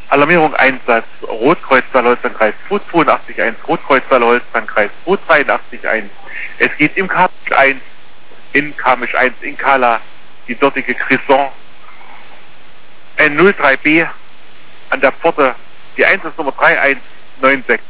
Alarmierung Einsatz, Rotkreuz Saarholz-Landkreis 282-1, Rotkreuz Saarholz-Landkreis 283-1. Es geht im Kamisch 1, in Kamisch 1, in Kala, die dortige Crisson. Ein 03B an der Pforte, die Einsatznummer 3196.